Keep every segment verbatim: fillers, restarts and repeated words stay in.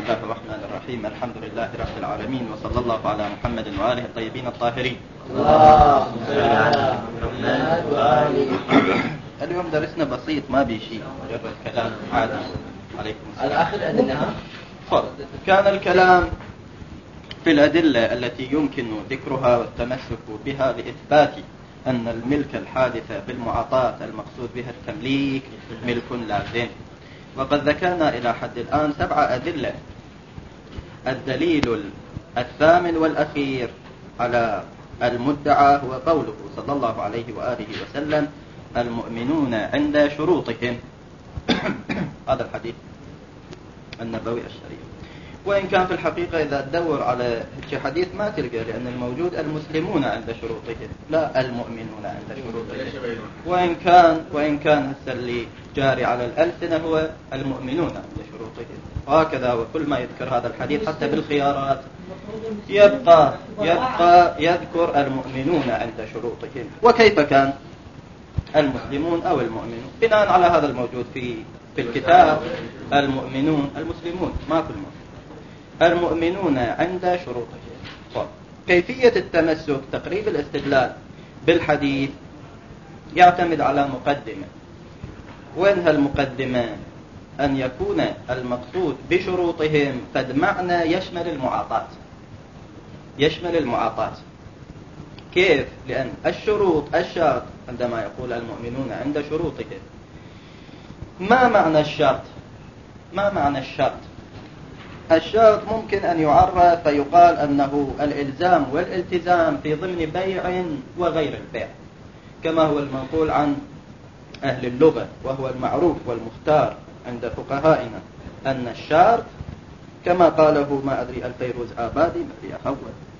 الله الرحمن الرحيم. الحمد لله رب العالمين، وصلى الله على محمد وآله الطيبين الطاهرين. اللهم صل على محمد وآله. اليوم درسنا بسيط، ما بي شيء، مجرد كلام عادي. عليكم السلام. الآخر أدلها. كان الكلام في الأدلة التي يمكن ذكرها والتمسك بها لإثبات أن الملك الحادث بالمعاطاة المقصود بها التمليك ملك لازم. وقد ذكرنا إلى حد الآن سبع أدلة. الدليل الثامن والأخير على المدعى هو قوله صلى الله عليه وآله وسلم: المؤمنون عند شروطهم. هذا الحديث النبوي الشريف. وإن كان في الحقيقة إذا تدور على حديث ما تلقى، لأن الموجود المسلمون عند شروطهم، لا المؤمنون عند شروطهم. وإن كان وإن كان اللي جاري على الألسنة هو المؤمنون عند شروطهم. وهكذا وكل ما يذكر هذا الحديث حتى بالخيارات يبقى يبقى يذكر المؤمنون عند شروطهم. وكيف كان المسلمون أو المؤمنون؟ بناء على هذا الموجود في في الكتاب: المؤمنون المسلمون، ما في المؤمنون، المؤمنون عند شروطهم. كيفية التمسك، تقريب الاستدلال بالحديث يعتمد على مقدمة. وإن هالمقدمة أن يكون المقصود بشروطهم قد معنى يشمل المعاطاة. يشمل المعاطاة كيف؟ لأن الشروط الشرط عندما يقول المؤمنون عند شروطهم، ما معنى الشرط؟ ما معنى الشرط؟ الشرط ممكن أن يعرف فيقال أنه الإلزام والالتزام في ضمن بيع وغير البيع، كما هو المنقول عن أهل اللغة، وهو المعروف والمختار عند فقهائنا أن الشرط كما قاله ما أدري الفيروز آبادي ما أدري أحول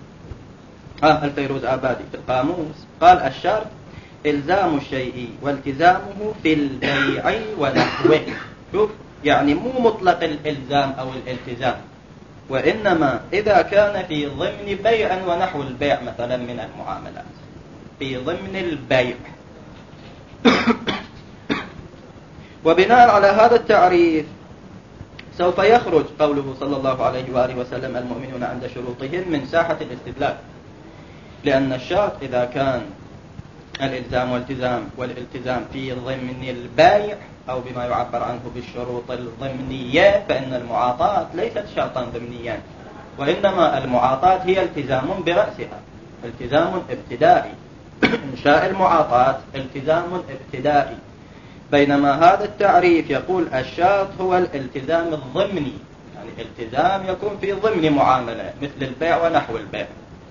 آه الفيروز آبادي في القاموس، قال الشرط إلزام الشيء والتزامه في البيع ونحوه. شوف، يعني مو مطلق الإلزام أو الالتزام، وإنما إذا كان في ضمن بيع ونحو البيع مثلا من المعاملات، في ضمن البيع. وبناء على هذا التعريف سوف يخرج قوله صلى الله عليه وآله وسلم: المؤمنون عند شروطهم من ساحة الاستدلال، لأن الشرط إذا كان الإلزام والالتزام والالتزام في ضمن البيع أو بما يعبر عنه بالشروط الضمنية، فإن المعاطاة ليست شرطا ضمنيا، وإنما المعاطاة هي التزام برأسها، التزام ابتدائي. إنشاء المعاطاة التزام ابتدائي، بينما هذا التعريف يقول الشرط هو الالتزام الضمني، يعني التزام يكون في ضمن معاملة مثل البيع ونحو البيع.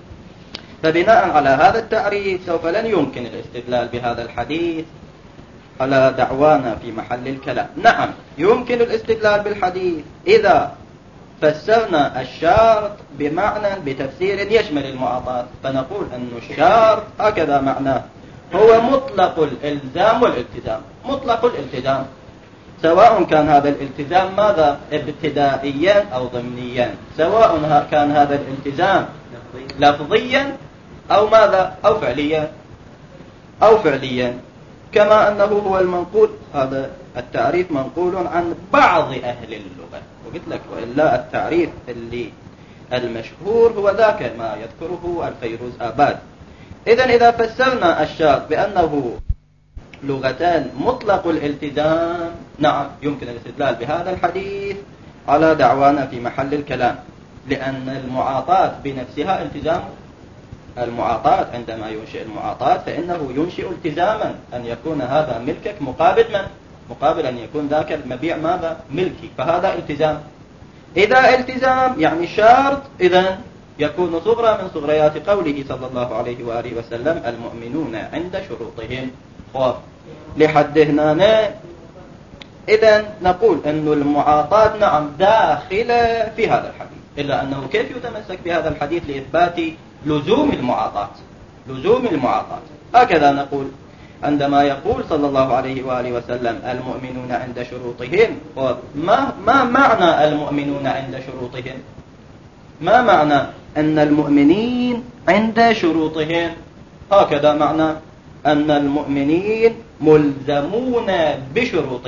فبناء على هذا التعريف سوف لن يمكن الاستدلال بهذا الحديث على دعوانا في محل الكلام. نعم، يمكن الاستدلال بالحديث إذا فسرنا الشرط بمعنى بتفسير يشمل المعاطاة، فنقول أن الشرط هكذا معناه هو مطلق الإلزام والالتزام، مطلق الالتزام، سواء كان هذا الالتزام ماذا ابتدائيا أو ضمنيا، سواء كان هذا الالتزام لفظيا أو ماذا أو فعليا أو فعليا كما أنه هو المنقول. هذا التعريف منقول عن بعض أهل اللغة، وقلت لك وإلا التعريف اللي المشهور هو ذاك ما يذكره الفيروز آباد. إذن إذا فسرنا الشرط بأنه لغتان مطلق الالتزام، نعم يمكن الاستدلال بهذا الحديث على دعوانا في محل الكلام، لأن المعاطاة بنفسها التزام. المعاطاة عندما ينشئ المعاطاة فإنه ينشئ التزاما أن يكون هذا ملكك مقابل من؟ مقابل أن يكون ذاك المبيع ماذا؟ ملكي، فهذا التزام. إذا التزام يعني شرط، إذن يكون صغرى من صغريات قوله صلى الله عليه وآله وسلم: المؤمنون عند شروطهم. خب لحد هنا إذن نقول أن المعاطاة نعم داخلة في هذا الحديث، إلا أنه كيف يتمسك بهذا الحديث لإثبات لزوم المعاطاة؟ لزوم المعاطاة هكذا نقول عندما يقول صلى الله عليه وآله وسلم: المؤمنون عند شروطهم. ما ما معنى المؤمنون عند شروطهم؟ ما معنى أن المؤمنين عند شروطهم؟ هكذا معنى أن المؤمنين ملزمون بشروطهم،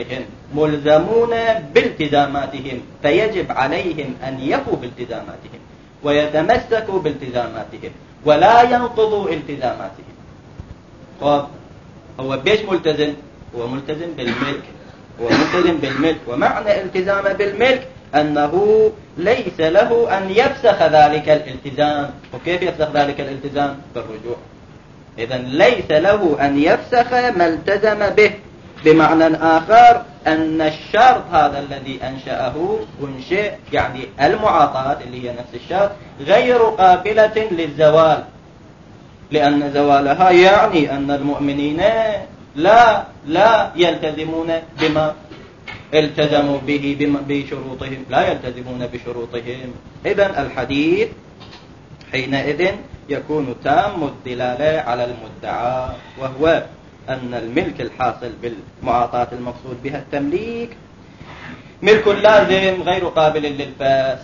ملزمون بالتزاماتهم، فيجب عليهم أن يفوا بالتزاماتهم ويتمسكوا بالتزاماتهم ولا ينقضوا التزاماتهم. طب هو بيش ملتزم؟ هو ملتزم بالملك، هو ملتزم بالملك، ومعنى التزام بالملك أنه ليس له أن يفسخ ذلك الالتزام. وكيف يفسخ ذلك الالتزام؟ بالرجوع. إذن ليس له أن يفسخ ما التزم به، بمعنى آخر أن الشرط هذا الذي أنشأه أنشئ، يعني المعاطاة اللي هي نفس الشرط، غير قابلة للزوال، لأن زوالها يعني أن المؤمنين لا لا يلتزمون بما التزموا به بشروطهم، لا يلتزمون بشروطهم. إذن الحديث حينئذ يكون تام الدلالة على المدعى، وهو أن الملك الحاصل بالمعاطاة المقصود بها التمليك ملك لازم غير قابل للفسخ.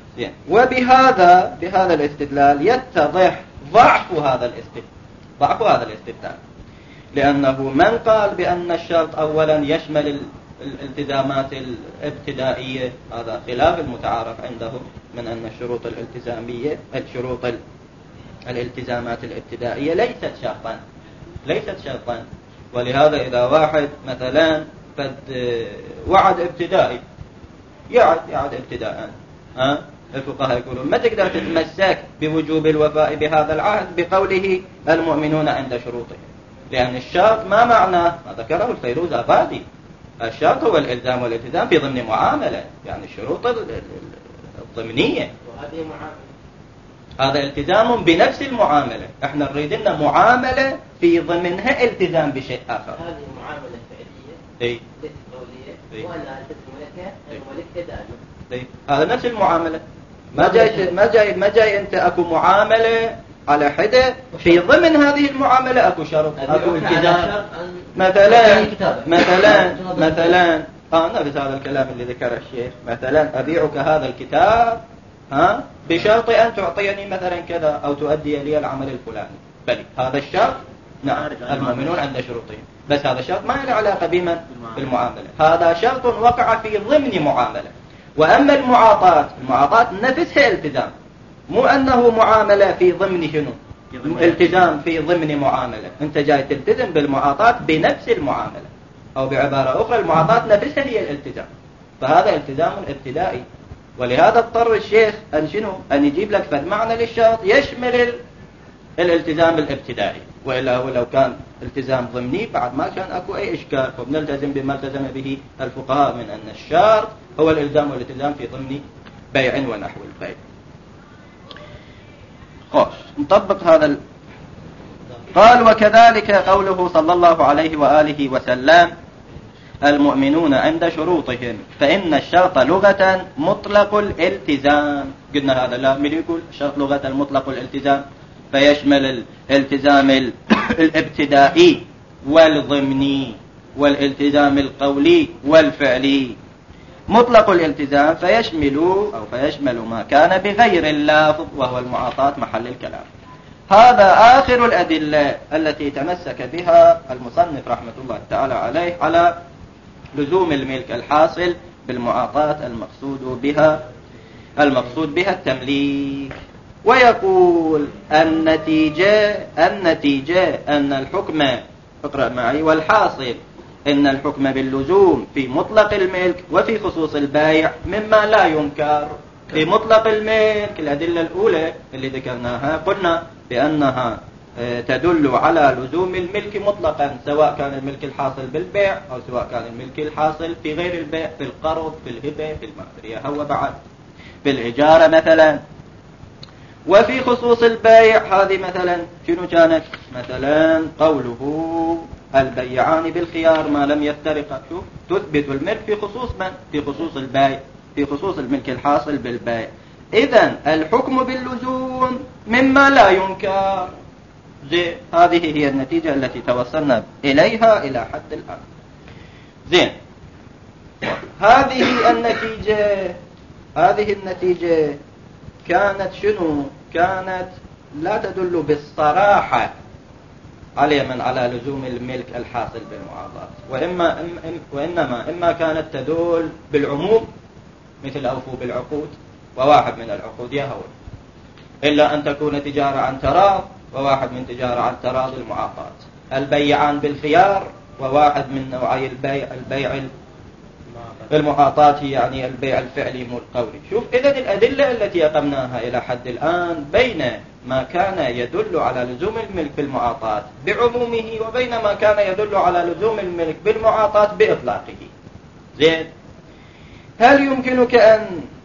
وبهذا بهذا الاستدلال يتضح ضعف هذا الاستدلال ضعف هذا الاستدلال لأنه من قال بأن الشرط أولا يشمل الالتزامات الابتدائية، هذا خلاف المتعارف عندهم من أن الشروط الالتزامية الشروط الالتزامات الابتدائية ليست شرطا ليست شرطا ولهذا إذا واحد مثلا قد وعد ابتدائي يعد يعد ابتداء، ها الفقهاء يقولون ما تقدر تتمسك بوجوب الوفاء بهذا العهد بقوله المؤمنون عند شروطهم، لأن الشرط ما معناه ما ذكره الفيروز آبادي. الشرط هو الإلزام والالتزام في ضمن معاملة، يعني الشروط الضمنية، وهذه معاملة، هذا التزام بنفس المعاملة. احنا نريد لنا معاملة في ضمنها التزام بشيء آخر. هذه معاملة فعلية اي ليست قولية، وأنا ألتزم لك الملك دائما. اي هذا نفس المعاملة. ما جاي ما جاي ما جاي أنت أكو معاملة على حدة، في ضمن هذه المعاملة أكو شرط أكو التزام. مثلا مثلا مثلا آه نفس هذا الكلام اللي ذكره الشيخ، مثلا أبيعك هذا الكتاب ها بشرط أن تعطيني مثلا كذا أو تؤدي لي العمل الفلاني. بل هذا الشرط نعم المؤمنون عند شروطهم، بس هذا الشرط ما له علاقة بمن بالمعاملة، هذا شرط وقع في ضمن معاملة. وأما المعاطاة المعاطاة نفسها التزام، مو أنه معاملة في ضمن شنو التزام في ضمن معاملة. أنت جاي تلتزم بالمعاطاة بنفس المعاملة، أو بعبارة أخرى المعاطاة نفسها هي الالتزام، فهذا التزام ابتدائي. ولهذا اضطر الشيخ أن شنو أن يجيب لك فد معنى للشرط يشمل الالتزام الابتدائي، وإلا ولو كان التزام ضمني بعد ما كان أكو أي إشكال، وبنلتزم بما التزم به الفقهاء من أن الشرط هو الالتزام والالتزام في ضمن بيع ونحو البيع. خوش نطبق هذا ال... قال وكذلك قوله صلى الله عليه وآله وسلم المؤمنون عند شروطهم، فإن الشرط لغة مطلق الالتزام. قلنا هذا لا من يقول الشرط لغة المطلق الالتزام، فيشمل الالتزام الابتدائي والضمني والالتزام القولي والفعلي. مطلق الالتزام فيشمل أو فيشمل ما كان بغير اللافظ وهو المعاطاة محل الكلام. هذا آخر الأدلة التي تمسك بها المصنف رحمة الله تعالى عليه على لزوم الملك الحاصل بالمعاطاة المقصود بها المقصود بها التمليك. ويقول النتيجة النتيجة أن الحكم اقرأ معي والحاصل إن الحكم باللزوم في مطلق الملك وفي خصوص البائع مما لا ينكر. في مطلق الملك الأدلة الأولى اللي ذكرناها قلنا بأنها تدل على لزوم الملك مطلقا، سواء كان الملك الحاصل بالبيع أو سواء كان الملك الحاصل في غير البيع، في القرض في الهبة في المعفرية هو بعد بالإجارة مثلا. وفي خصوص البائع هذه مثلا شنو كانت؟ مثلا قوله البيعان بالخيار ما لم يفترقا. شوف تثبت الملك في خصوص من؟ في خصوص البائع، في خصوص الملك الحاصل بالبائع. إذن الحكم باللزوم مما لا ينكر. زين هذه هي النتيجة التي توصلنا إليها إلى حد الآن. زين هذه النتيجة هذه النتيجة كانت شنو؟ كانت لا تدل بالصراحة علما على لزوم الملك الحاصل بالمعاطاة، وإما وإنما إما كانت تدل بالعموم مثل أوفوا بالعقود وواحد من العقود يهون، إلا أن تكون تجارة عن تراض وواحد من تجارة عن تراض المعاطاة، البيعان بالخيار وواحد من نوعي البيع البيع المعاطاة يعني البيع الفعلي مو القولي. شوف إذن الأدلة التي أقمناها إلى حد الآن بين ما كان يدل على لزوم الملك بالمعاطاة بعمومه وبين ما كان يدل على لزوم الملك بالمعاطاة بإطلاقه. زين، هل يمكنك أن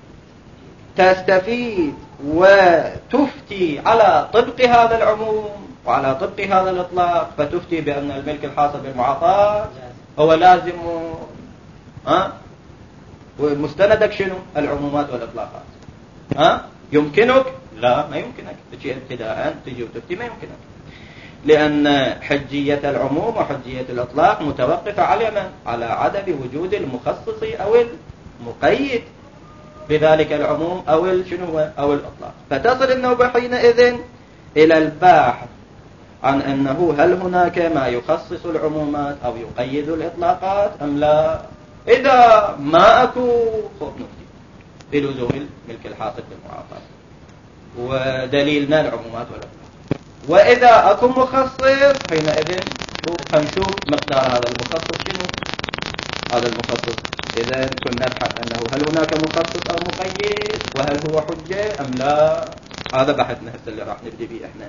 تستفيد وتفتي على طبق هذا العموم وعلى طبق هذا الإطلاق فتفتي بأن الملك الحاصل بالمعاطاة هو لازم ها ومستندك شنو؟ العمومات والإطلاقات. ها يمكنك؟ لا ما يمكنك. تجي ابتداء تجي وتفتي ما يمكنك، لأن حجية العموم وحجية الإطلاق متوقفة على من؟ على عدم وجود المخصص أو المقيد بذلك العموم أو شنو أو الإطلاق. فتصل النوبة حينئذ إلى الباحث عن أنه هل هناك ما يخصص العمومات أو يقيد الإطلاقات أم لا. إذا ما أكو خب نفتي بلزوم الملك الحاصل بالمعاطاة ودليلنا العمومات والإطلاق، وإذا أكو مخصص حينئذ هنشوف مقدار هذا المخصص شنو هذا المخصص. إذا كنا نبحث أنه هل هناك مخصص أو مقيد وهل هو حجة أم لا. هذا بحثنا هسه اللي راح نبدي به إحنا.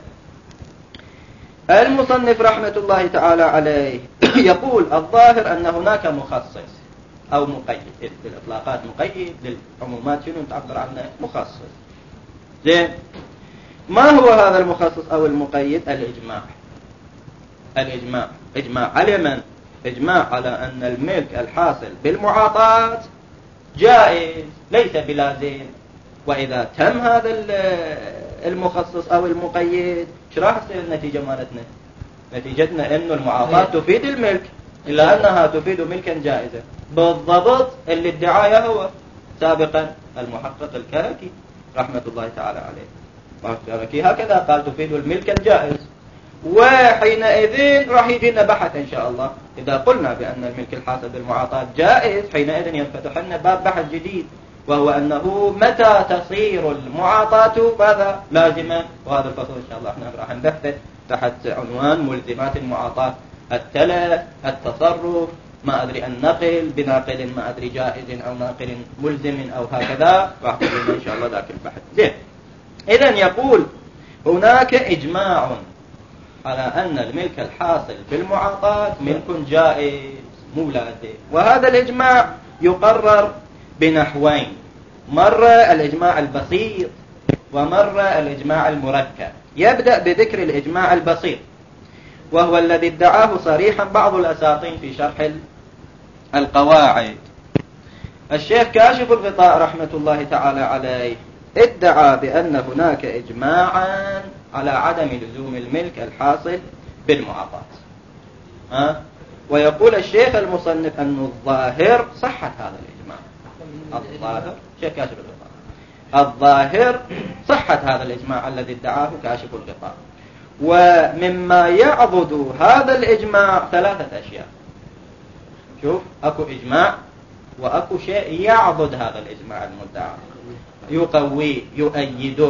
المصنف رحمة الله تعالى عليه يقول الظاهر أن هناك مخصص أو مقيد. للإطلاقات مقيد، للعمومات شنو تعبر عنه مخصص. زين، ما هو هذا المخصص أو المقيد؟ الإجماع. الإجماع إجماع على من؟ إجماع على أن الملك الحاصل بالمعاطاة جائز ليس بلازم. وإذا تم هذا المخصص أو المقيد شو راح تصير النتيجة مالتنا؟ نتيجتنا إنه المعاطاة تفيد الملك إلا أنها تفيد ملكا جائزا بالضبط اللي ادعاه هو سابقا المحقق الكركي رحمة الله تعالى عليه. الكركي هكذا قال تفيد الملك الجائز. وحينئذ راح يجينا بحث إن شاء الله إذا قلنا بأن الملك الحاصل بالمعاطاة جائز حينئذ ينفتح لنا باب بحث جديد، وهو أنه متى تصير المعاطاة ماذا لازمة. وهذا الفصل إن شاء الله احنا راح نبحث تحت عنوان ملزمات المعاطاة: التلف، التصرف، ما أدري النقل بناقل ما أدري جائز أو ناقل ملزم أو هكذا. راح نقول إن شاء الله ذاك البحث. زين، إذن يقول هناك إجماع على أن الملك الحاصل بالمعاطاة ملك جائز مو لازم. وهذا الإجماع يقرر بنحوين: مرة الإجماع البسيط ومرة الإجماع المركب. يبدأ بذكر الإجماع البسيط وهو الذي ادعاه صريحا بعض الأساطين في شرح القواعد. الشيخ كاشف الغطاء رحمة الله تعالى عليه ادعى بأن هناك إجماعا على عدم لزوم الملك الحاصل بالمعاطاة. ها؟ ويقول الشيخ المصنف أن الظاهر صحة هذا الإجماع. الظاهر شيخ كاشف الغطاء الظاهر صحة هذا الإجماع الذي ادعاه كاشف الغطاء. ومما يعضد هذا الإجماع ثلاثة أشياء. شوف، أكو إجماع وأكو شيء يعضد هذا الإجماع المدعى، يقويه يؤيده.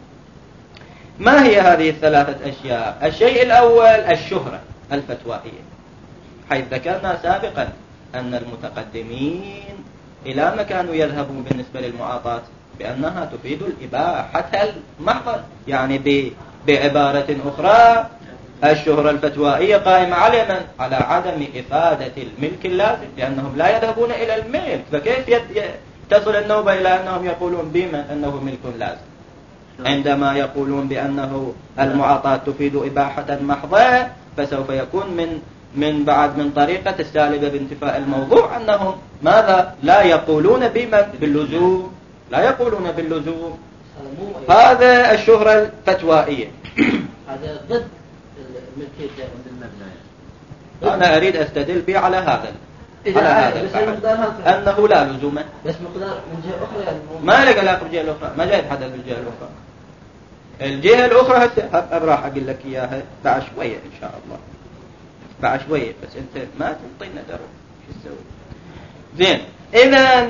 ما هي هذه الثلاثة أشياء؟ الشيء الأول الشهرة الفتوائية، حيث ذكرنا سابقا أن المتقدمين إلى ما كانوا يذهبون بالنسبة للمعاطاة بأنها تفيد الإباحة المحضة. يعني بعبارة أخرى الشهرة الفتوائية قائمة على من؟ على عدم إفادة الملك اللازم، لأنهم لا يذهبون إلى الملك. فكيف تصل النوبة إلى أنهم يقولون بما أنه ملك لازم عندما يقولون بأنه المعاطاة تفيد إباحة محضة؟ فسوف يكون من من بعد من طريقة السالبة بانتفاء الموضوع أنهم ماذا؟ لا يقولون بما باللزوم، لا يقولون باللزوم. هذا الشهرة الفتوائية. هذا ضد الملكية عند المبنى. أنا أريد أستدل به على هذا على هذا الفعل أنه لا لزوم. بس مقدار من جهة أخرى ما لقى لا من جهة الأخرى، ما جاء يتحدث بالجهة الأخرى. الجهة الأخرى هسه راح أقول لك إياها بعد شوية إن شاء الله، بعد شوية، بس أنت ما تنطينا درب شو تسوي. زين، إذن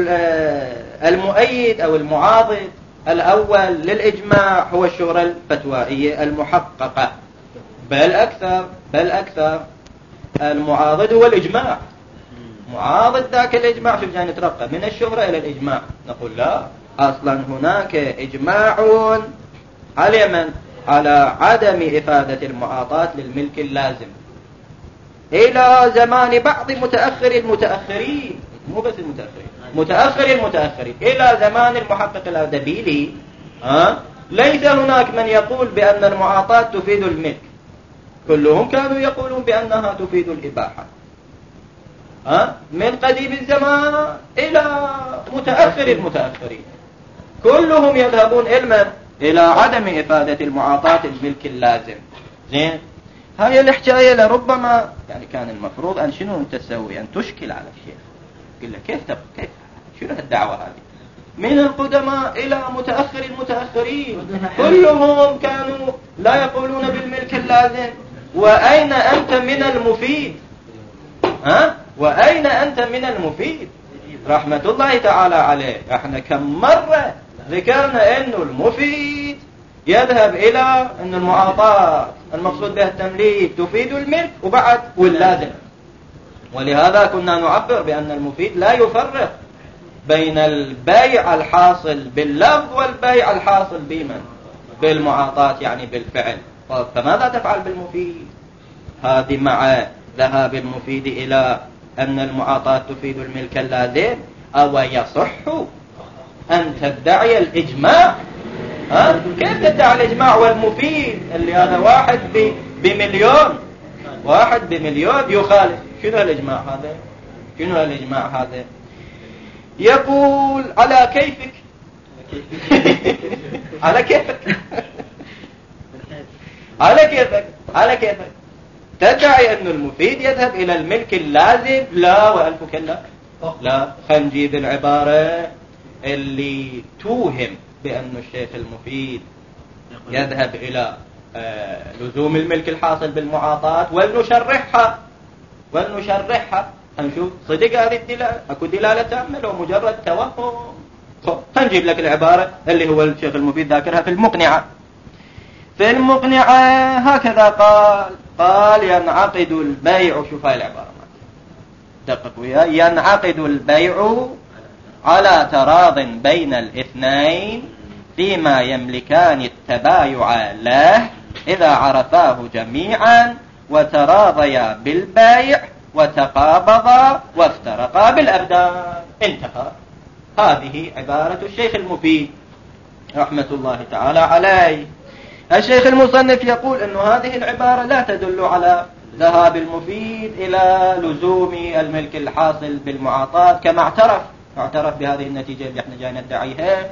المؤيد أو المعاضد الأول للإجماع هو الشهرة الفتوائية المحققة، بل أكثر بل أكثر المعاضد هو الإجماع. معاضد ذاك الإجماع شوف جاي نترقى من الشهرة إلى الإجماع. نقول لا، أصلا هناك إجماع على من؟ على عدم إفادة المعاطاة للملك اللازم إلى زمان بعض متأخر المتأخرين، مو بس المتأخرين، متأخر المتأخرين إلى زمان المحقق الأردبيلي. ها؟ ليس هناك من يقول بأن المعاطاة تفيد الملك، كلهم كانوا يقولون بأنها تفيد الإباحة. ها؟ من قديم الزمان إلى متأخر المتأخرين كلهم يذهبون إلى إلى عدم إفادة المعاطاة الملك اللازم. زين، هاي الحكاية لربما يعني كان المفروض أن شنو أنت تسوي؟ أن تشكل على الشيخ، قل له كيف تبقى، كيف شنو هالدعوة هذه؟ من القدماء إلى متأخر المتأخرين كلهم كانوا لا يقولون بالملك اللازم. وأين أنت من المفيد؟ ها؟ وأين أنت من المفيد؟ رحمة الله تعالى عليه. احنا كم مرة ذكرنا أنه المفيد يذهب إلى أن المعاطاة المقصود بها التمليك تفيد الملك وبعد واللازم، ولهذا كنا نعبر بأن المفيد لا يفرق بين البيع الحاصل باللفظ والبيع الحاصل بمن؟ بالمعاطاة يعني بالفعل. فماذا تفعل بالمفيد؟ هذه مع ذهاب المفيد إلى أن المعاطاة تفيد الملك اللازم، أو يصح أن تدعي الإجماع؟ ها؟ كيف تدعي الإجماع والمفيد اللي هذا واحد بمليون واحد بمليون يخالف؟ شنو الإجماع هذا؟ شنو الإجماع هذا؟ يقول على كيفك على كيفك على كيفك على كيفك تدعي أن المفيد يذهب إلى الملك اللازم؟ لا وألف كلا لا. خلينا نجيب العبارة اللي توهم بأن الشيخ المفيد يذهب إلى آه لزوم الملك الحاصل بالمعاطاة ولنشرحها ولنشرحها هنشوف صدق هذه الدلالة، أكو دلالة تأمل ومجرد توهم. هنجيب لك العبارة اللي هو الشيخ المفيد ذاكرها في المقنعة. في المقنعة هكذا قال قال ينعقد البيع، شوف هاي العبارة دقق وياي، ينعقد البيع على تراض بين الاثنين فيما يملكان التبايع له إذا عرفاه جميعا وتراضيا بالبيع وتقابضا وافترقا بالأبدان. انتهى. هذه عبارة الشيخ المفيد رحمة الله تعالى عليه. الشيخ المصنف يقول أن هذه العبارة لا تدل على ذهاب المفيد إلى لزوم الملك الحاصل بالمعاطاة كما اعترف اعترف بهذه النتيجة اللي احنا جاي ندعيها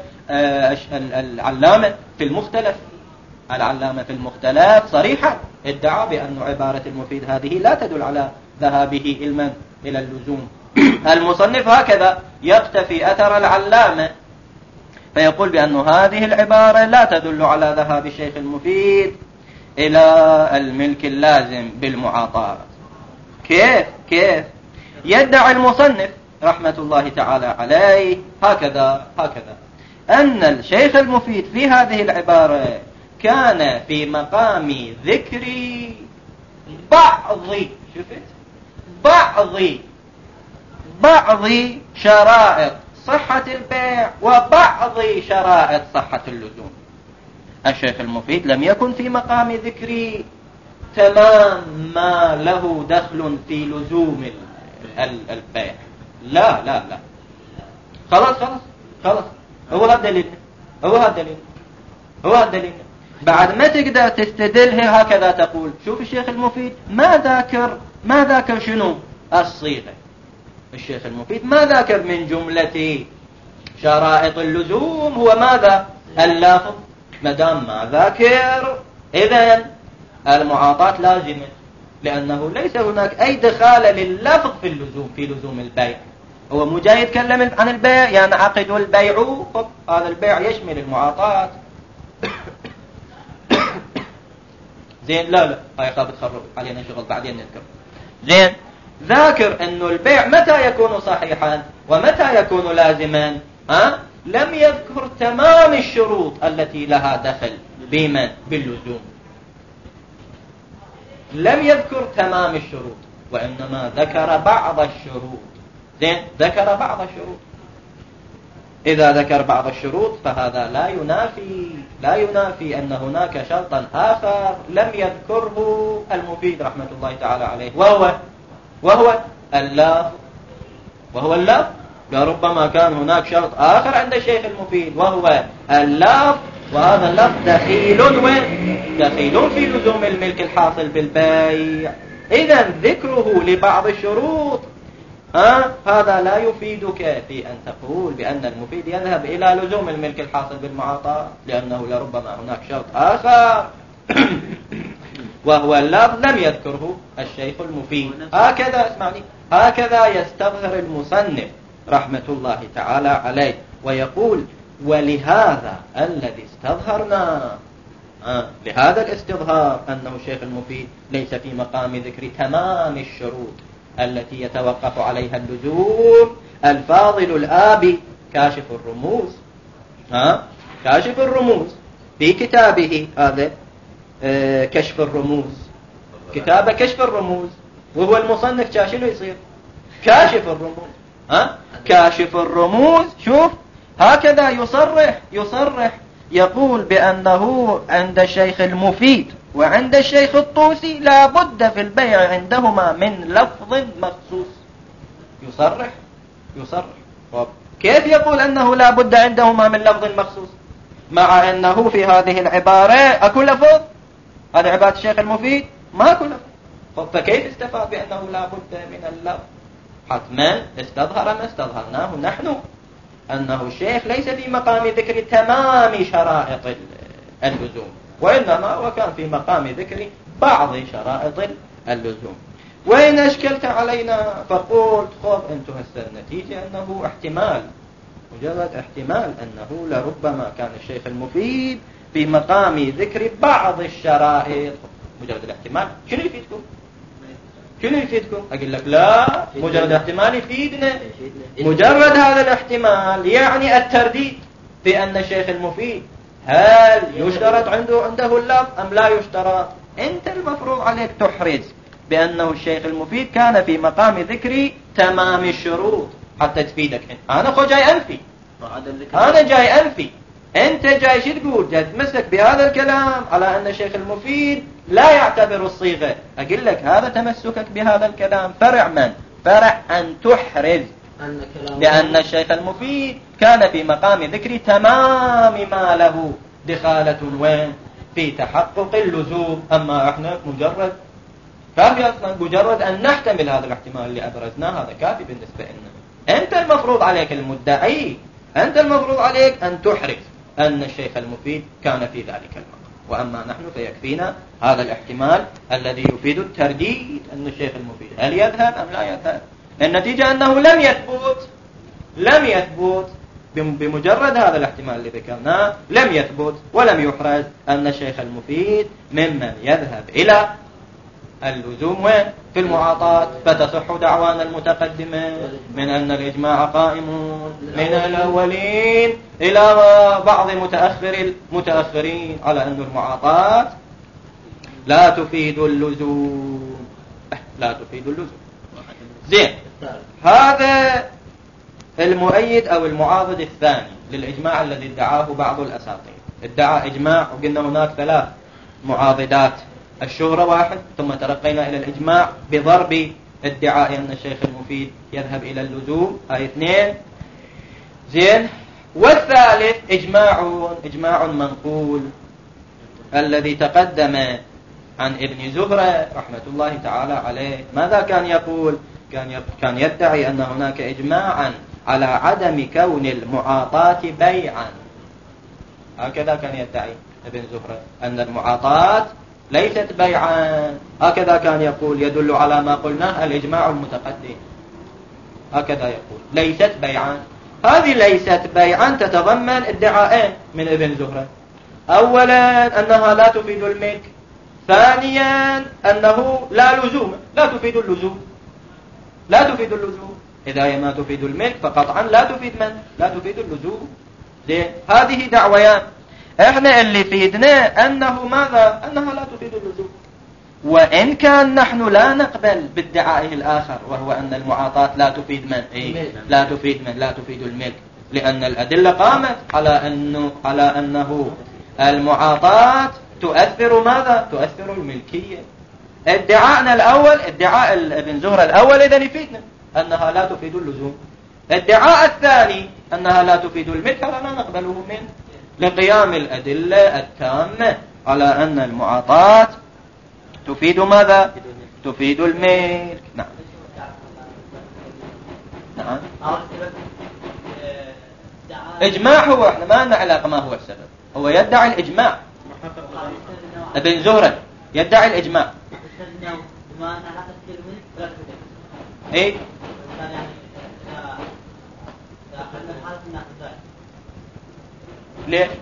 العلامة في المختلف. العلامة في المختلف صريحا ادعى بأن عبارة المفيد هذه لا تدل على ذهابه إلى إلى اللزوم. المصنف هكذا يقتفي أثر العلامة فيقول بأن هذه العبارة لا تدل على ذهاب الشيخ المفيد إلى الملك اللازم بالمعاطاة. كيف كيف يدعي المصنف رحمة الله تعالى عليه هكذا هكذا أن الشيخ المفيد في هذه العبارة كان في مقام ذكر بعض شفت بعض بعض شرائط صحة البيع وبعض شرائط صحة اللزوم. الشيخ المفيد لم يكن في مقام ذكر تمام ما له دخل في لزوم البيع. لا لا لا خلاص خلاص خلاص هو هذا الدليل هو هذا الدليل هو هذا الدليل. بعد ما تقدر تستدلها هكذا تقول شوف الشيخ المفيد ما ذاكر ما ذاكر شنو الصيغة. الشيخ المفيد ما ذاكر من جملة شرائط اللزوم هو ماذا اللافظ. مدام ما ذاكر إذن المعاطاة لازمة، لأنه ليس هناك أي دخال لللفظ في اللزوم في لزوم البيع. هو مو جاي يتكلم عن البيع ينعقد البيع، هذا البيع يشمل المعاطاة. زين لا لا هاي خاف تخرب علينا شغل بعدين نذكر. زين ذاكر انه البيع متى يكون صحيحا ومتى يكون لازما. ها لم يذكر تمام الشروط التي لها دخل بمن باللزوم، لم يذكر تمام الشروط وإنما ذكر بعض الشروط. زين ذكر بعض الشروط. إذا ذكر بعض الشروط فهذا لا ينافي لا ينافي أن هناك شرطا آخر لم يذكره المفيد رحمة الله تعالى عليه، وهو وهو اللفظ وهو اللفظ. لربما كان هناك شرط آخر عند الشيخ المفيد وهو اللفظ، وهذا اللفظ دخيل دخيل في لزوم الملك الحاصل بالبيع. إذا ذكره لبعض الشروط ها هذا لا يفيدك في أن تقول بأن المفيد يذهب إلى لزوم الملك الحاصل بالمعاطاة، لأنه لربما هناك شرط آخر وهو اللفظ لم يذكره الشيخ المفيد. هكذا اسمعني، هكذا يستظهر المصنف رحمة الله تعالى عليه ويقول: ولهذا الذي استظهرنا آه. لهذا الاستظهار أنه الشيخ المفيد ليس في مقام ذكر تمام الشروط التي يتوقف عليها اللزوم. الفاضل الآبي كاشف الرموز آه. كاشف الرموز في كتابه هذا آه. كشف الرموز، كتابه كشف الرموز، وهو المصنف شنو يصير؟ كاشف الرموز ها؟ كاشف الرموز. شوف هكذا يصرح يصرح يقول بأنه عند الشيخ المفيد وعند الشيخ الطوسي لا بد في البيع عندهما من لفظ مخصوص. يصرح يصرح كيف يقول أنه لا بد عندهما من لفظ مخصوص مع أنه في هذه العبارة أكو لفظ؟ هذه عبارة الشيخ المفيد ما أكو لفظ، فكيف استفاد بأنه لا بد من اللفظ؟ حتما استظهر ما استظهرناه نحن، أنه الشيخ ليس في مقام ذكر تمام شرائط اللزوم، وإنما هو كان في مقام ذكر بعض شرائط اللزوم. وإن أشكلت علينا فقلت خذ أنت هسه النتيجة أنه احتمال، مجرد احتمال أنه لربما كان الشيخ المفيد في مقام ذكر بعض الشرائط. مجرد الاحتمال شنو يفيدكم؟ شنو يفيدكم؟ أقول لك لا، مجرد احتمال يفيدنا. مجرد هذا الاحتمال يعني الترديد في أن الشيخ المفيد هل يشترط عنده عنده اللفظ أم لا يشترط. أنت المفروض عليك تحرز بأنه الشيخ المفيد كان في مقام ذكر تمام الشروط حتى تفيدك. أنا خو جاي أنفي، أنا جاي أنفي، أنت جاي شو تقول؟ جاي تمسك بهذا الكلام على أن الشيخ المفيد لا يعتبر الصيغة. أقول لك هذا تمسكك بهذا الكلام فرع من؟ فرع أن تحرز بأن الشيخ المفيد كان في مقام ذكر تمام ما له دخالة وين في تحقق اللزوم. أما احنا مجرد كافي أصلا مجرد أن نحتمل هذا الاحتمال اللي أبرزناه، هذا كافي بالنسبة لنا. أنت المفروض عليك المدعي، أنت المفروض عليك أن تحرز أن الشيخ المفيد كان في ذلك المقام، وأما نحن فيكفينا هذا الاحتمال الذي يفيد الترديد أن الشيخ المفيد هل يذهب أم لا يذهب. النتيجة أنه لم يثبت لم يثبت بمجرد هذا الاحتمال اللي ذكرناه، لم يثبت ولم يحرز أن الشيخ المفيد ممن يذهب إلى اللزوم وين في المعاطاة. فتصح دعوانا المتقدمة من أن الإجماع قائم من الأولين إلى بعض متأخر المتأخرين على أن المعاطاة لا تفيد اللزوم، لا تفيد اللزوم. زين، هذا المؤيد أو المعاضد الثاني للإجماع الذي ادعاه بعض الأساطير. ادعى إجماع وقلنا هناك ثلاث معاضدات: الشهرة واحد، ثم ترقينا إلى الإجماع بضرب ادعاء أن الشيخ المفيد يذهب إلى اللزوم، هاي اثنين. زين، والثالث إجماع إجماع منقول الذي تقدم عن ابن زهرة رحمة الله تعالى عليه. ماذا كان يقول؟ كان كان يدعي أن هناك إجماعا على عدم كون المعاطاة بيعا. هكذا كان يدعي ابن زهرة أن المعاطاة ليست بيعا. هكذا كان يقول، يدل على ما قلناه الإجماع المتقدم. هكذا يقول ليست بيعا. هذه ليست بيعا تتضمن ادعاءين من ابن زهرة: أولا أنها لا تفيد الملك، ثانيا أنه لا لزوم، لا تفيد اللزوم، لا تفيد اللزوم. إذا هي ما تفيد الملك فقطعا لا تفيد من؟ لا تفيد اللزوم. زين، هذه دعويان. احنا اللي فيدنا أنه ماذا؟ أنها لا تفيد اللزوم. وإن كان نحن لا نقبل بادعائه الآخر، وهو أن المعاطاة لا تفيد من؟ إيه؟ لا تفيد من؟ لا تفيد الملك، لأن الأدلة قامت على أنه على أنه المعاطاة تؤثر ماذا؟ تؤثر الملكية. ادعاءنا الأول، ادعاء ابن زهرة الأول إذن يفيدنا أنها لا تفيد اللزوم. ادعاء الثاني أنها لا تفيد الملك فلا نقبله منه، لقيام الأدلة التامة على أن المعاطاة تفيد ماذا؟ تفيد الملك. نعم نعم. إجماع هو، احنا ما لنا علاقة ما هو السبب. هو يدعي الإجماع، ابن زهرة يدعي الإجماع. ايه ليه؟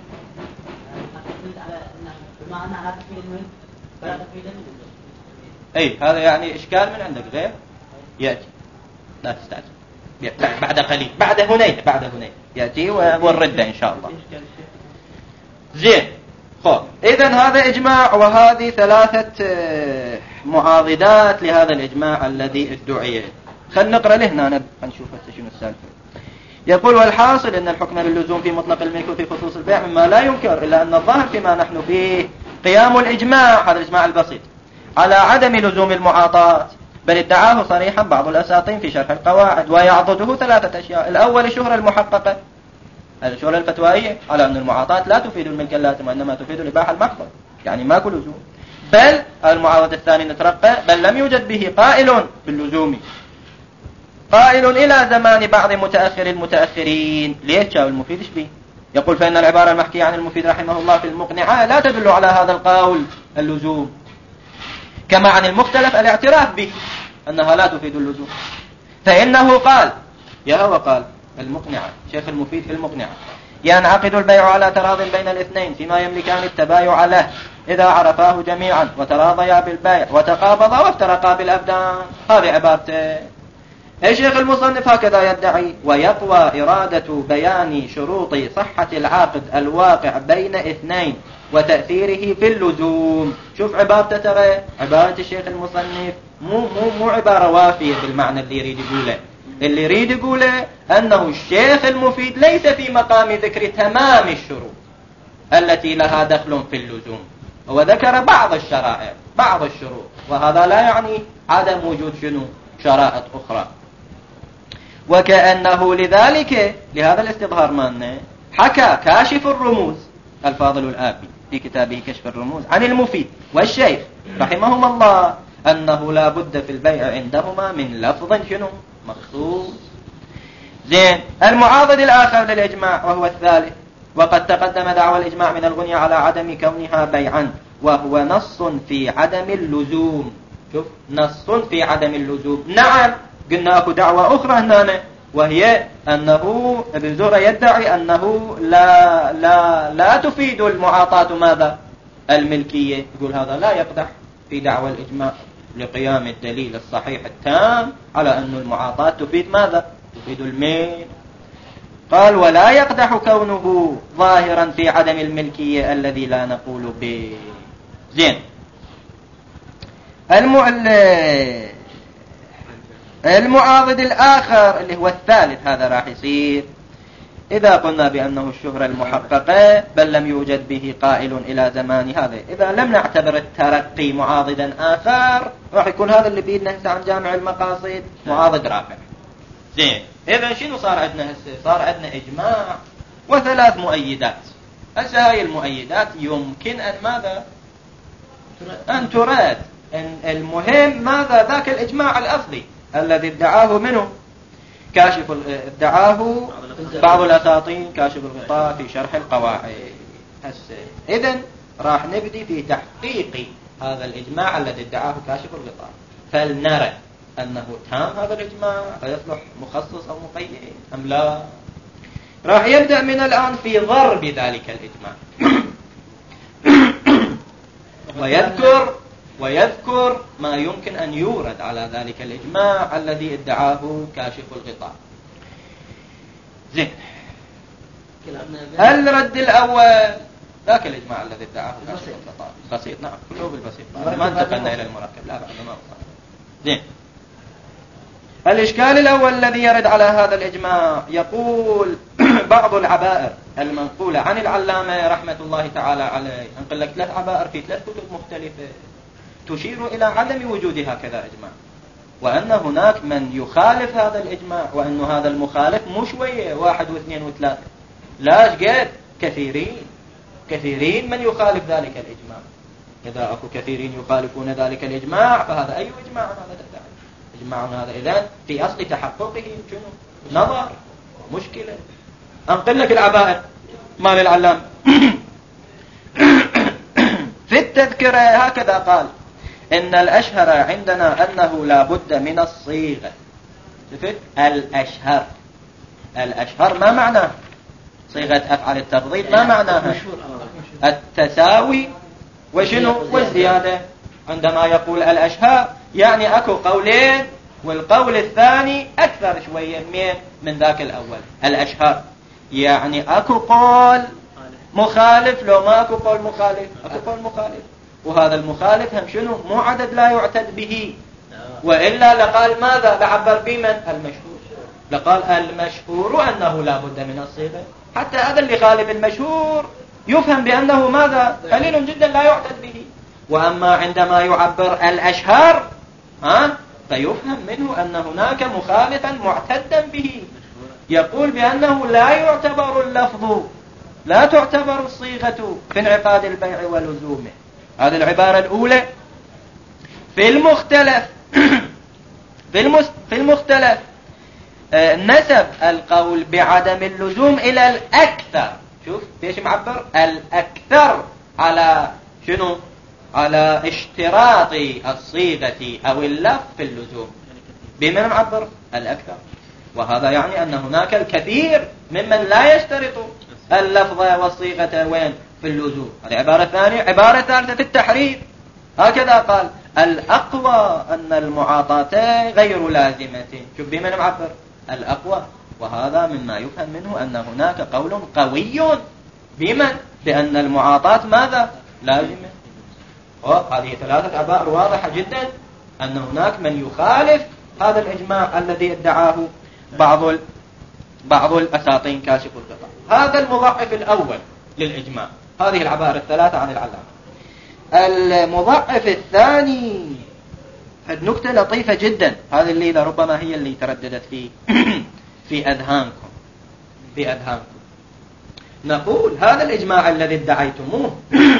اي هذا يعني إشكال من عندك غير يأتي، لا تستعجل، بعد قليل، بعد هنيه، بعد هنيه يأتي والردة إن شاء الله. زين، خب إذن هذا إجماع، وهذه ثلاثة معاضدات لهذا الإجماع الذي ادعي. خلنا نقرأ له هنا نشوف شنو السالفة. يقول: والحاصل أن الحكم باللزوم في مطلق الملك وفي خصوص البيع مما لا ينكر، إلا أن الظاهر فيما نحن فيه قيام الإجماع، هذا الإجماع البسيط، على عدم لزوم المعاطاة، بل ادعاه صريحا بعض الأساطين في شرح القواعد، ويعضده ثلاثة أشياء. الأول الشهرة المحققة، الشهرة الفتوائية على أن المعاطاة لا تفيد الملك اللازم، وإنما تفيد الإباحة المحضة، يعني ماكو لزوم. بل المعاوضة الثاني نترقى، بل لم يوجد به قائل باللزوم، قائل إلى زمان بعض متأخر المتأخرين. ليش جاء المفيد إيش به؟ يقول: فإن العبارة المحكية عن المفيد رحمه الله في المقنعة لا تدل على هذا القول اللزوم، كما عن المختلف الاعتراف به أنها لا تفيد اللزوم. فإنه قال، يا هو قال المقنعة، شيخ المفيد في المقنعة: ينعقد البيع على تراض بين الاثنين فيما يملكان التبايع له إذا عرفاه جميعا وتراضيا بالبيع وتقابضا وافترقا بالأبدان. هذه عبارته. الشيخ المصنف هكذا يدعي: ويقوى إرادة بيان شروط صحة العقد الواقع بين اثنين وتأثيره في اللزوم. شوف عبارته، ترى عبارة الشيخ المصنف مو مو مو عبارة وافية بالمعنى اللي يريد يقوله. اللي يريد يقوله أنه الشيخ المفيد ليس في مقام ذكر تمام الشروط التي لها دخل في اللزوم، هو ذكر بعض الشرائط، بعض الشروط، وهذا لا يعني عدم وجود شنو شرائط أخرى. وكأنه لذلك لهذا الاستظهار مالنا حكى كاشف الرموز الفاضل الآبي في كتابه كشف الرموز عن المفيد والشيخ رحمهما الله أنه لا بد في البيع عندهما من لفظ شنو مخصوص. زين، المعاضد الآخر للإجماع وهو الثالث، وقد تقدم دعوى الإجماع من الغنية على عدم كونها بيعا، وهو نص في عدم اللزوم. شوف، نص في عدم اللزوم. نعم، قلنا أكو دعوة أخرى هنا، وهي أنه ابن زهرة يدعي أنه لا لا لا تفيد المعاطاة ماذا؟ الملكية. يقول هذا لا يقدح في دعوى الإجماع لقيام الدليل الصحيح التام على أن المعاطاة تفيد ماذا؟ تفيد الملك. قال: ولا يقدح كونه ظاهرا في عدم الملكية الذي لا نقول به. زين، المعل المعاضد الآخر اللي هو الثالث، هذا راح يصير إذا قلنا بأنه الشهرة المحققة بل لم يوجد به قائل إلى زمان هذا، إذا لم نعتبر الترقي معاضدا آخر راح يكون هذا اللي بيدنا هسه عن جامع المقاصد معاضد رابع. زين، إذا شنو صار عندنا هسه؟ صار عندنا إجماع وثلاث مؤيدات. هسه هاي المؤيدات يمكن أن ماذا؟ أن تراد. أن المهم ماذا؟ ذاك الإجماع الأصلي الذي ادعاه منه كاشف ادعاه بعض الأساطين كاشف الغطاء في شرح القواعد. إذن راح نبدي في تحقيق هذا الإجماع الذي ادعاه كاشف الغطاء، فلنرى أنه تام هذا الإجماع فيصلح مخصص أو مقيد أم لا. راح يبدأ من الآن في ضرب ذلك الإجماع. ويذكر ويذكر ما يمكن أن يورد على ذلك الإجماع الذي ادعاه كاشف الغطاء. زين، الرد الأول ذاك الإجماع الذي ادعاه كاشف الغطاء بسيط. نعم كله بالبسيط، ما انتقلنا إلى المركب. لا بعد ما وصل. زين، الإشكال الأول الذي يرد على هذا الإجماع، يقول بعض العبائر المنقولة عن العلامة رحمة الله تعالى عليه، أنقل لك ثلاث عبائر في ثلاث كتب مختلفة تشير إلى عدم وجود هكذا إجماع، وأن هناك من يخالف هذا الإجماع، وأن هذا المخالف مو شوية واحد واثنين وثلاثة، لا قد كثيرين كثيرين من يخالف ذلك الإجماع. إذا أكو كثيرين يخالفون ذلك الإجماع فهذا أي إجماع هذا تدعي؟ إجماع هذا إذن في أصل تحققه شنو؟ نظر، مشكلة. أنقل لك العبائر مال العلام في التذكرة هكذا قال: إن الأشهر عندنا أنه لا بد من الصيغة. شفت؟ الأشهر الأشهر ما معناه؟ صيغة أفعل التفضيل ما معناها؟ التساوي وشنو؟ والزيادة. عندما يقول الأشهر يعني أكو قولين، والقول الثاني أكثر شوية من من ذاك الأول. الأشهر يعني أكو قول مخالف، لو ما أكو قول مخالف أكو قول مخالف، وهذا المخالف هم شنو؟ مو عدد لا يعتد به، وإلا لقال ماذا؟ لعبر بمن؟ المشهور. لقال المشهور أنه لا بد من الصيغة، حتى هذا اللي خالف المشهور يفهم بأنه ماذا؟ قليل جدا لا يعتد به. وأما عندما يعبر الأشهر ها فيفهم منه أن هناك مخالفا معتدا به، يقول بأنه لا يعتبر اللفظ، لا تعتبر الصيغة في انعقاد البيع ولزومه. هذه العبارة الأولى. في المختلف في, المس... في المختلف آه نسب القول بعدم اللزوم إلى الأكثر. شوف ليش معبر الأكثر على شنو؟ على اشتراط الصيغة أو اللفظ في اللزوم. بمن معبر الأكثر؟ وهذا يعني أن هناك الكثير ممن لا يشترط اللفظ والصيغة وين؟ في اللزوم. هذه عبارة ثانية. عبارة ثالثة في التحرير هكذا قال: الأقوى أن المعاطاة غير لازمة. شوف بمن معبر الأقوى، وهذا مما يفهم منه أن هناك قول قوي بمن؟ بأن المعاطاة ماذا؟ لازمة. هذه ثلاثة عبائر واضحة جدا أن هناك من يخالف هذا الإجماع الذي ادعاه بعض ال... بعض الأساطين كاشف الغطاء. هذا المضاعف الأول للإجماع، هذه العبائر الثلاثة عن العلامة. المضاعف الثاني النكتة لطيفة جدا، هذه اللي لربما هي اللي ترددت في في أذهانكم في أذهانكم نقول: هذا الإجماع الذي ادعيتموه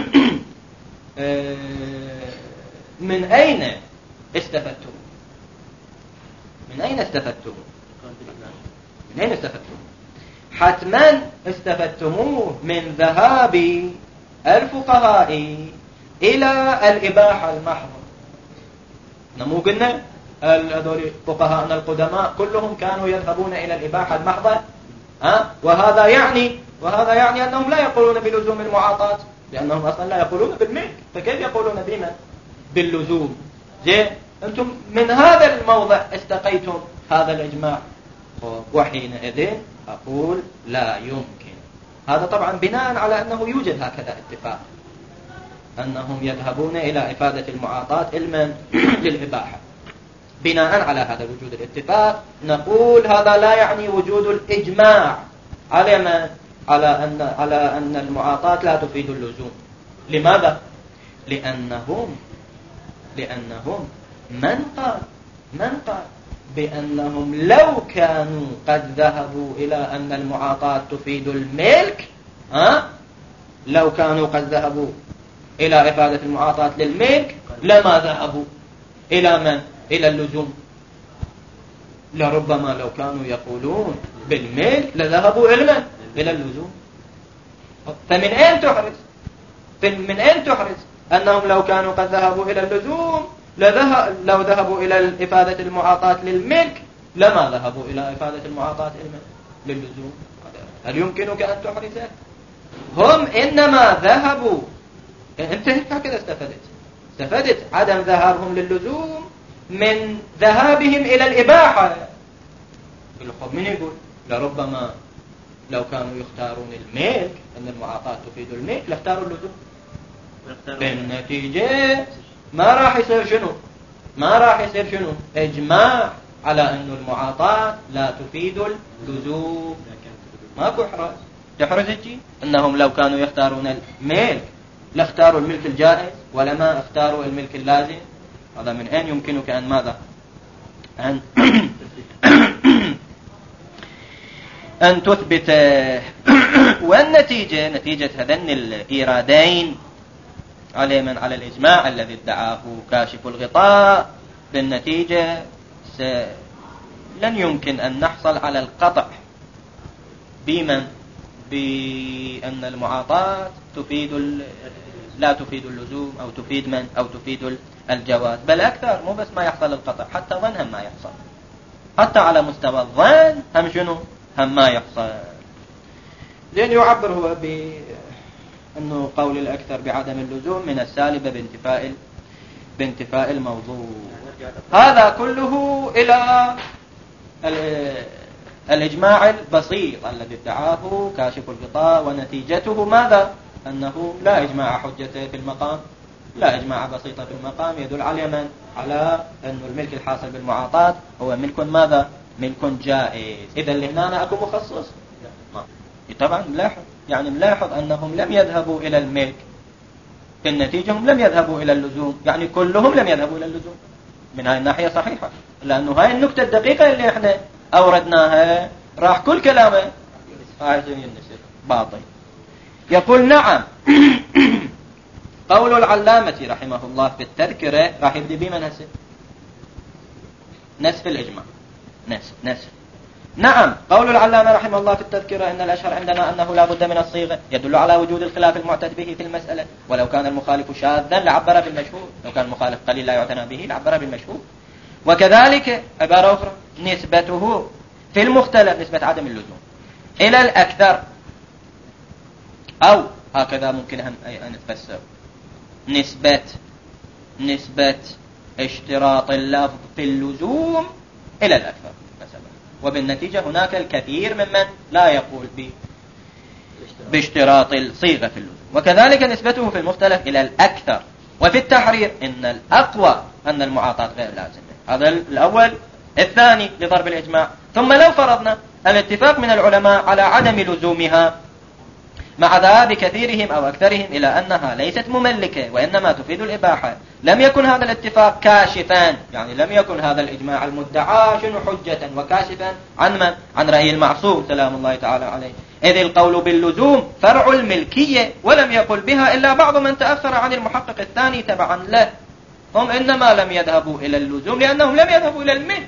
من أين استفدتم؟ من أين استفدتم؟ من أين استفدتم؟ حتما استفدتموه من ذهاب الفقهاء إلى الإباحة المحضة. نمو قلنا هذول فقهاءنا القدماء كلهم كانوا يذهبون إلى الإباحة المحضة، ها؟ وهذا يعني وهذا يعني أنهم لا يقولون بلزوم المعاطاة، لأنهم أصلا لا يقولون بالملك، فكيف يقولون بما؟ باللزوم. زين، أنتم من هذا الموضع استقيتم هذا الإجماع، وحينئذ أقول لا يمكن. هذا طبعا بناء على أنه يوجد هكذا اتفاق، أنهم يذهبون إلى إفادة المعاطاة علما للإباحة. بناء على هذا وجود الاتفاق نقول هذا لا يعني وجود الإجماع على ما على أن على أن المعاطاة لا تفيد اللزوم. لماذا؟ لأنهم لأنهم من قال من قال بأنهم لو كانوا قد ذهبوا إلى أن المعاطاة تفيد الملك، ها؟ لو كانوا قد ذهبوا إلى إفادة المعاطاة للملك لما ذهبوا إلى من؟ إلى اللزوم. لربما لو كانوا يقولون بالملك لذهبوا إلى إلى اللزوم. فمن أين تحرز؟ من أين تحرز أنهم لو كانوا قد ذهبوا إلى اللزوم لذهب لو ذهبوا إلى إفادة المعاطاة للملك لما ذهبوا إلى إفادة المعاطاة للزوم؟ هل يمكنك أن تحرزه؟ هم إنما ذهبوا، أنت هكذا استفدت، استفدت عدم ذهابهم للزوم من ذهابهم إلى الإباحة. من يقول لربما لو كانوا يختارون الملك، أن المعاطاة تفيد الملك، لاختاروا اللزوم. بالنتيجة ما راح يصير شنو؟ ما راح يصير شنو؟ إجماع على أن المعاطاة لا تفيد اللزوم. ماكو إحراج. تحرز الجي أنهم لو كانوا يختارون الملك لاختاروا الملك الجائز ولما اختاروا الملك اللازم. هذا من أين يمكنك أن ماذا؟ أن أن تثبت. والنتيجة نتيجة هذين الإيرادين على من على الإجماع الذي ادعاه كاشف الغطاء، بالنتيجة لن يمكن أن نحصل على القطع بمن بأن المعاطاة تفيد لا تفيد اللزوم أو تفيد من أو تفيد الجواز، بل أكثر. مو بس ما يحصل القطع، حتى ظن هم ما يحصل، حتى على مستوى الظن هم شنو هم ما يحصل. لأن يعبر هو بأنه قول الأكثر بعدم اللزوم من السالبة بانتفاء بانتفاء الموضوع. هذا كله إلى الإجماع البسيط الذي ادعاه كاشف الغطاء، ونتيجته ماذا؟ أنه لا إجماع حجته في المقام، لا إجماع بسيطة في المقام يدل على من؟ على أن الملك الحاصل بالمعاطاة هو ملك ماذا؟ ملك جائز. إذا اللي هنا أكو مخصص؟ طبعا ملاحظ، يعني ملاحظ أنهم لم يذهبوا إلى الملك، بالنتيجة هم لم يذهبوا إلى اللزوم، يعني كلهم لم يذهبوا إلى اللزوم. من هاي الناحية صحيحة، لأنه هاي النكتة الدقيقة اللي احنا أوردناها راح كل كلامه عايزين ينسر باطل. يقول نعم. قول العلامة رحمه الله في التذكرة راح يبدي بمن هسه؟ نسف الإجماع. نسف نسف نعم. قول العلامة رحمه الله في التذكرة إن الأشهر عندنا أنه لا بد من الصيغة، يدل على وجود الخلاف المعتد به في المسألة، ولو كان المخالف شاذا لعبر بالمشهور، لو كان المخالف قليل لا يعتنى به لعبر بالمشهور. وكذلك عبارة أخرى نسبته في المختلف، نسبة عدم اللزوم إلى الأكثر، أو هكذا ممكن أن نتفسر نسبة نسبة اشتراط اللفظ في اللزوم إلى الأكثر مثلا. وبالنتيجة هناك الكثير ممن لا يقول باشتراط الصيغة في اللزوم. وكذلك نسبته في المختلف إلى الأكثر. وفي التحرير إن الأقوى أن المعاطاة غير لازمة. هذا الأول. الثاني لضرب الإجماع. ثم لو فرضنا الاتفاق من العلماء على عدم لزومها مع ذهاب كثيرهم أو أكثرهم إلى أنها ليست مملكة وإنما تفيد الإباحة، لم يكن هذا الاتفاق كاشفا، يعني لم يكن هذا الإجماع المدعى شنو حجة وكاشفا عن من؟ عن رأي المعصوم سلام الله تعالى عليه. إذ القول باللزوم فرع الملكية، ولم يقل بها إلا بعض من تأخر عن المحقق الثاني تبعا له. هم إنما لم يذهبوا إلى اللزوم لأنهم لم يذهبوا إلى الملك.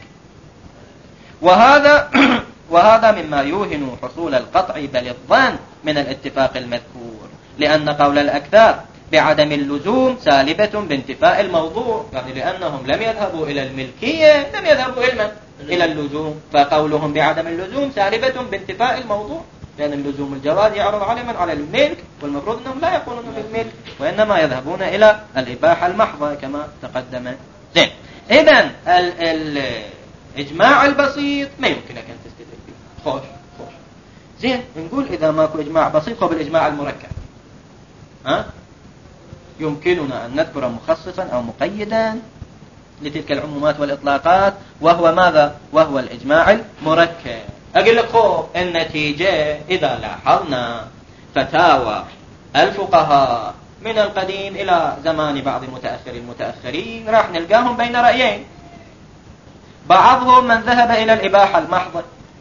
وهذا وهذا مما يوهن حصول القطع بل الظن من الاتفاق المذكور، لأن قول الأكثر بعدم اللزوم سالبة بانتفاء الموضوع، يعني لأنهم لم يذهبوا إلى الملكية لم يذهبوا إلى إلى اللزوم، فقولهم بعدم اللزوم سالبة بانتفاء الموضوع، لأن اللزوم الجواز يعرض على من؟ على الملك، والمفروض أنهم لا يقولون بالملك وإنما يذهبون إلى الإباحة المحضة كما تقدم. زين، إذن الإجماع البسيط ما يمكنك أن تستدل به. خوش خوش زين، نقول إذا ماكو إجماع بسيط هو بالإجماع المركب، ها؟ يمكننا أن نذكر مخصصا أو مقيدا لتلك العمومات والإطلاقات، وهو ماذا؟ وهو الإجماع المركب. أقول لك خو النتيجة إذا لاحظنا فتاوى الفقهاء من القديم إلى زمان بعض متأخر المتأخرين راح نلقاهم بين رأيين. بعضهم من ذهب إلى الإباحة المحضة،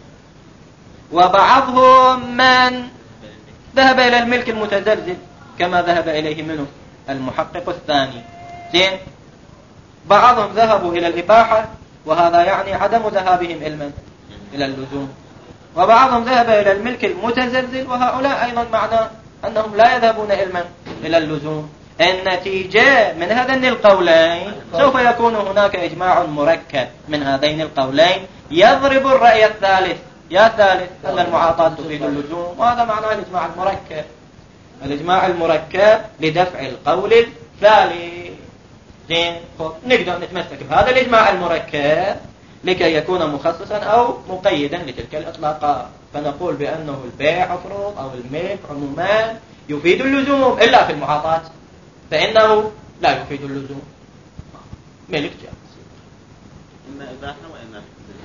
وبعضهم من ذهب إلى الملك المتزلزل كما ذهب إليه منه المحقق الثاني. زين، بعضهم ذهبوا إلى الإباحة وهذا يعني عدم ذهابهم إلى إلى اللزوم، وبعضهم ذهب إلى الملك المتزلزل وهؤلاء أيضا معنى أنهم لا يذهبون إلى اللزوم. النتيجة من هذين القولين سوف يكون هناك إجماع مركب من هذين القولين يضرب الرأي الثالث يا ثالث أن المعاطاة تفيد اللزوم، وهذا معناه الإجماع المركب. الإجماع المركب لدفع القول الثالث. زين، نقدر نتمسك بهذا الإجماع المركب لكي يكون مخصصا أو مقيدا لتلك الإطلاقات، فنقول بأنه البيع مفروض أو الملك عموما يفيد اللزوم، إلا في المعاطاة فإنه لا يفيد اللزوم. ملك جائز إما إباحة وإما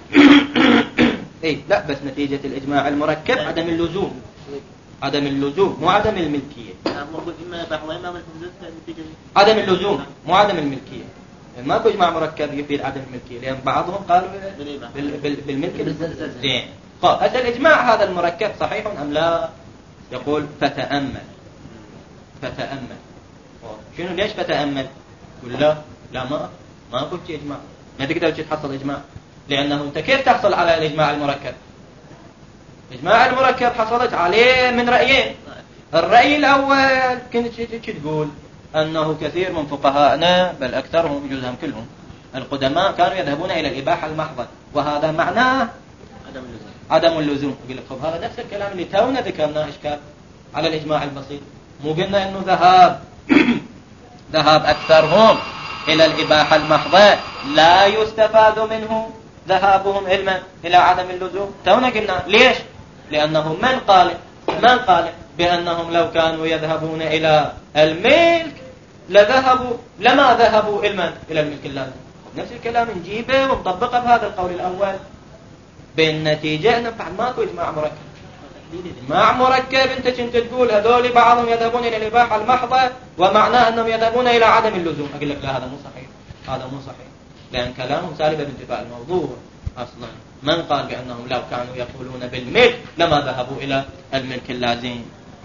إيه لا، بس نتيجة الإجماع المركب عدم اللزوم، عدم اللزوم مو عدم الملكية. إما إباحة وإما نتيجة عدم اللزوم مو عدم الملكية. ماكو إجماع مركب يفيد عدم الملكية، لأن بعضهم قالوا بالملك زين. طيب هذا الإجماع هذا المركب صحيح أم لا؟ يقول فتأمل فتأمل. شنو ليش فتأمل؟ يقول لا لا ما ما قلت إجماع، ما تقدر تحصل إجماع، لأنه أنت كيف تحصل على الإجماع المركب؟ الإجماع المركب حصلت عليه من رأيين. الرأي الأول كنت تقول أنه كثير من فقهاءنا بل أكثرهم جزهم كلهم القدماء كانوا يذهبون إلى الإباحة المحضة، وهذا معناه عدم اللزوم. عدم اللزوم. يقول لك طب هذا نفس الكلام اللي تونا ذكرناه إشكال على الإجماع البسيط. مو قلنا إنه ذهاب ذهاب أكثرهم إلى الإباحة المحضة لا يستفاد منه ذهابهم علما إلى عدم اللزوم. تونا قلنا ليش؟ لأنه من قال من قال بأنهم لو كانوا يذهبون إلى الملك لذهبوا لما ذهبوا علما إلى الملك اللازم. نفس الكلام نجيبه ونطبقه بهذا القول الأول. بالنتيجة أنه بعد ماكو إجماع مركب. إجماع مركب أنت كنت تقول هذول بعضهم يذهبون إلى الإباحة المحضة ومعناه أنهم يذهبون إلى عدم اللزوم. أقول لك لا، هذا مو صحيح، هذا مو صحيح، لأن كلامهم سالب بانتفاء الموضوع. أصلا من قال بأنهم لو كانوا يقولون بالملك لما ذهبوا إلى الملك اللازم؟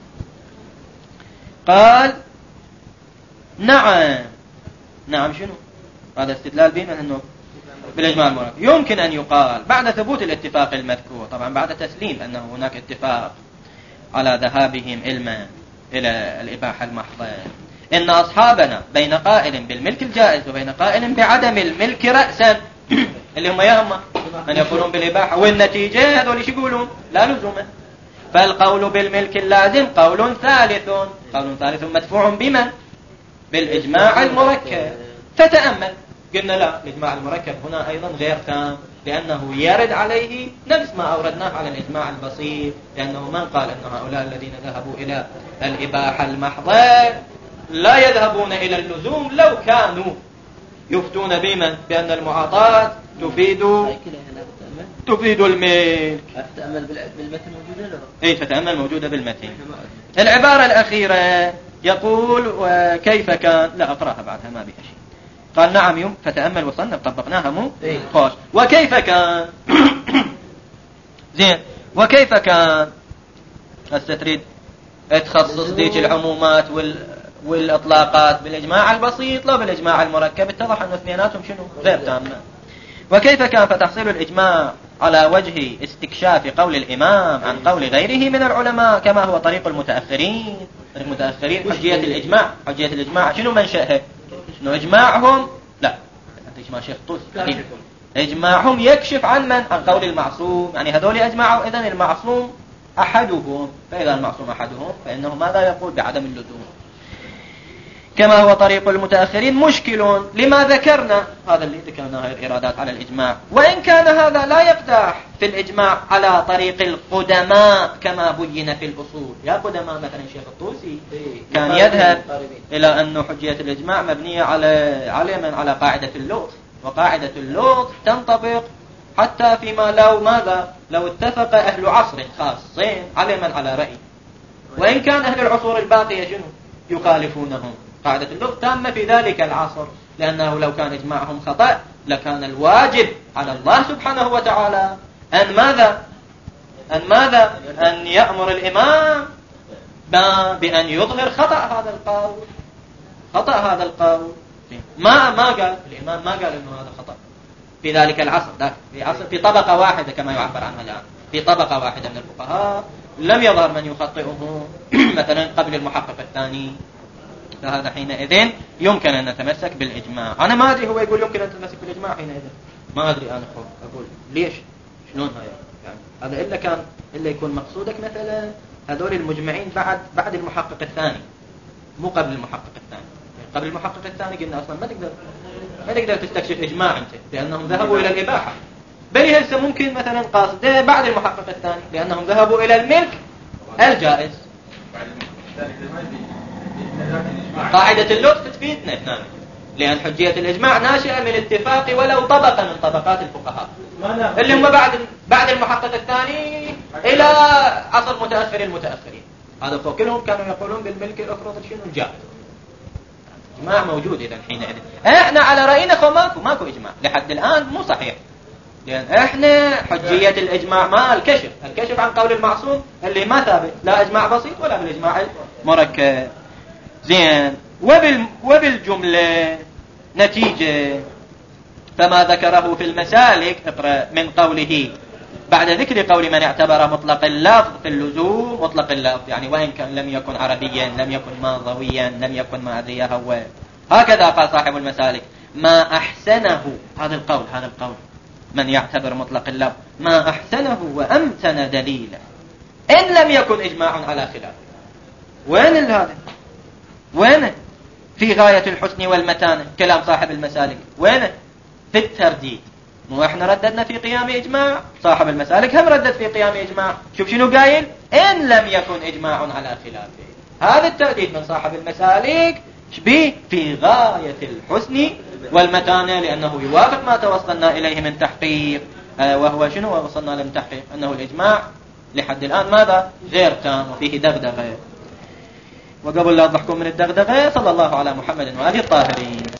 قال نعم نعم شنو هذا استدلال به من أنه بالإجماع المركب. يمكن أن يقال بعد ثبوت الاتفاق المذكور، طبعا بعد تسليم أنه هناك اتفاق على ذهابهم علما إلى الإباحة المحضة، إن أصحابنا بين قائل بالملك الجائز وبين قائل بعدم الملك رأسا اللي هم يا أما من يقولون بالإباحة، والنتيجة هذول ايش يقولون؟ لا لزوم. فالقول بالملك اللازم قول ثالث، قول ثالث مدفوع بمن؟ بالإجماع المركب. فتأمل. قلنا لا، الإجماع المركب هنا أيضا غير تام، لأنه يرد عليه نفس ما أوردناه على الإجماع البسيط، لأنه من قال أن هؤلاء الذين ذهبوا إلى الإباحة المحضة لا يذهبون إلى اللزوم لو كانوا يفتون بمن؟ بأن المعاطاة تفيد تفيد الملك. فتأمل بالمتن موجودة له. إيه فتأمل موجودة بالمتن. العبارة الأخيرة يقول وكيف كان، لا أقرأها بعدها ما بها شيء. قال نعم يوم فتأمل وصلنا طبقناها مو إيه. خوش. وكيف كان زين وكيف كان هسه تريد تخصص ديك العمومات وال والإطلاقات بالإجماع البسيط لو بالإجماع المركب، اتضح أن اثنيناتهم شنو غير تامة. وكيف كان فتحصيل الإجماع على وجه استكشاف قول الإمام عن قول غيره من العلماء كما هو طريق المتأخرين. المتأخرين حجية الإجماع حجية الإجماع شنو منشأها؟ شنو إجماعهم؟ لا إجماع شيخ طوسي. إجماعهم يكشف عن من؟ عن قول المعصوم. يعني هذول أجمعوا إذن المعصوم أحدهم، فإذا المعصوم أحدهم فإنه ماذا يقول؟ بعدم اللزوم. كما هو طريق المتأخرين مشكل لما ذكرنا، هذا اللي ذكرناه الإرادات على الإجماع، وإن كان هذا لا يقدح في الإجماع على طريق القدماء كما بين في الأصول. يا قدماء مثلا الشيخ الطوسي كان يذهب إلى أن حجية الإجماع مبنية على على من على قاعدة اللطف، وقاعدة اللطف تنطبق حتى فيما لو ماذا لو اتفق أهل عصر خاصين على من على رأي، وإن كان أهل العصور الباقية شنو يخالفونهم. قاعدة اللطف تامة في ذلك العصر، لأنه لو كان إجماعهم خطأ لكان الواجب على الله سبحانه وتعالى أن ماذا أن ماذا أن يأمر الإمام بأن يظهر خطأ هذا القول خطأ هذا القول ما ما قال الإمام ما قال إنه هذا خطأ في ذلك العصر، في عصر في طبقة واحدة كما يعبر عنها الآن، في طبقة واحدة من الفقهاء لم يظهر من يخطئه مثلا قبل المحقق الثاني، فهذا حينئذ يمكن أن نتمسك بالإجماع. أنا ما أدري هو يقول يمكن أن نتمسك بالإجماع حينئذ، ما أدري أنا أقول ليش شلون هاي يعني هذا إلا كان إلا يكون مقصودك مثلا هذول المجمعين بعد بعد المحقق الثاني مو قبل المحقق الثاني. قبل المحقق الثاني قلنا أصلا ما تقدر ما تقدر تستكشف إجماع أنت، لأنهم ذهبوا إلى الإباحة. بل هسه ممكن مثلا قاصد بعد المحقق الثاني، لأنهم ذهبوا إلى الملك الجائز. قاعدة اللطف تفيدنا هنا، لأن حجية الإجماع ناشئة من اتفاق ولو طبقة من طبقات الفقهاء اللي هم بعد بعد المحقق الثاني إلى عصر متأخر المتأخرين. هذا فوق كلهم كانوا يقولون بالملك الأفرط شنو الجائز. إجماع موجود إذا حينئذ. إحنا على رأينا خو ماكو ماكو إجماع لحد الآن، مو صحيح، لأن إحنا حجية الإجماع ما الكشف الكشف عن قول المعصوم اللي ما ثابت لا إجماع بسيط ولا بالإجماع المركب. زين، وبال وبالجملة نتيجة فما ذكره في المسالك اقرأ من قوله بعد ذكر قول من اعتبر مطلق اللفظ في اللزوم مطلق اللفظ، يعني وإن كان لم يكن عربيا لم يكن ماضويا لم يكن ما أدري هو. هكذا قال صاحب المسالك ما أحسنه، هذا القول هذا القول من يعتبر مطلق اللفظ ما أحسنه وأمتن دليله إن لم يكن إجماع على خلافه. وين هذا؟ وين في غاية الحسن والمتانة كلام صاحب المسالك؟ وين في الترديد؟ مو احنا رددنا في قيام إجماع، صاحب المسالك هم ردد في قيام إجماع. شوف شنو قايل؟ إن لم يكن إجماع على خلافه. هذا الترديد من صاحب المسالك شبيه في غاية الحسن والمتانة، لأنه يوافق ما توصلنا إليه من تحقيق، آه وهو شنو وصلنا لم تحقيق أنه الإجماع لحد الآن ماذا؟ غير تام وفيه دغدغة. وقبل لا تضحكوا من الدغدغة صلى الله على محمد وآله الطاهرين.